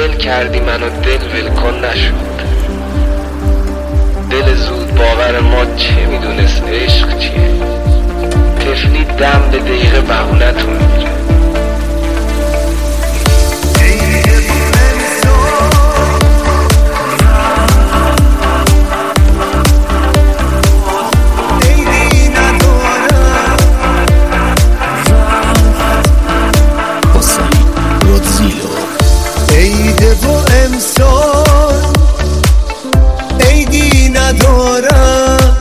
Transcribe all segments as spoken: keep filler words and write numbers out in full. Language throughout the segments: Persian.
ول کردی منو دل ول کن نشد. دل زود باور ما چه میدونست عشق چیه؟ طفلی دم به دقیقه بهونتون میگیره. عیده و امسال عیدی ندارم،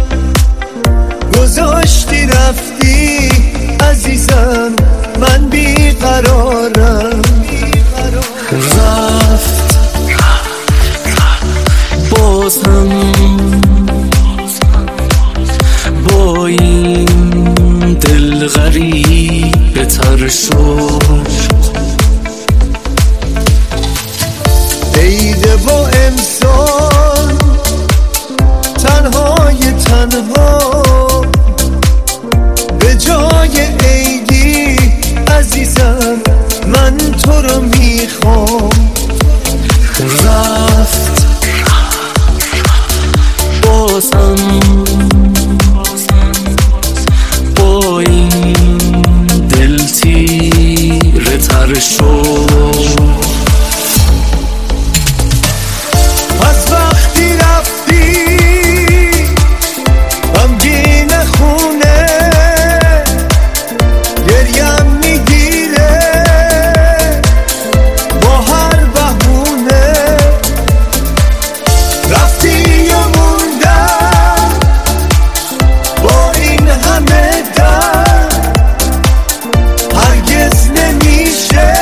گذاشتی رفتی عزیزم من بیقرارم. رفت بازم با این دل غریب تر شد. عیده و امسال تنهای تنها، به جای عیدی عزیزم من تو رو میخوام. رفت بازم با این دل تیره تر شد. از وقتی رفتی غمگین خونه، گریم میگیره با هر بهونه. رفتی و موندم با این همه درد، هرگز نمیشه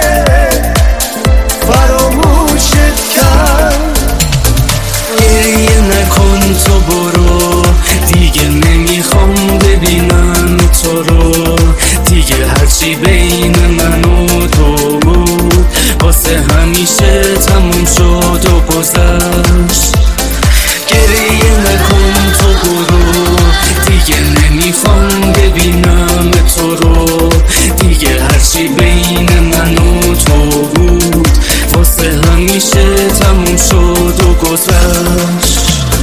فراموشت کرد. گریه نکن تو برو، دیگه نمیخوام ببینم تو رو. دیگه هرچی بین من و تو بود واسه همیشه تموم شد و گذشت. گریه نکن تو برو، دیگه نمیخوام ببینم تو رو. دیگه هرچی بین من و تو بود واسه همیشه تموم شد و گذشت.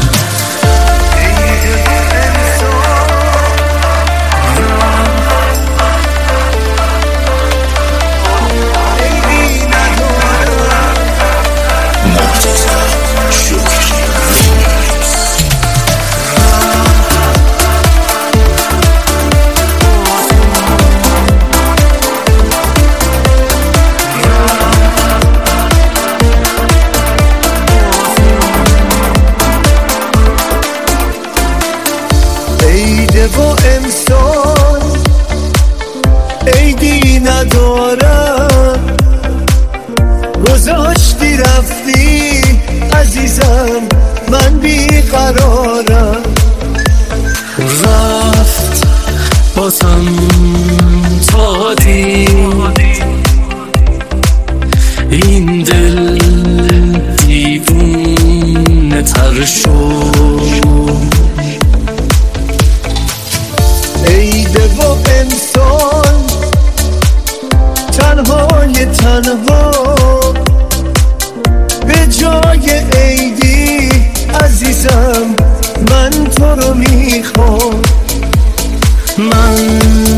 عیده و امسال عیدی ندارم، گذاشتی رفتی عزیزم من بیقرارم. رفت بازم تا دید این دل دیوونه تر شد. عیده و امسال تنهای تنها، به جای عیدی عزیزم من تو رو میخوام. من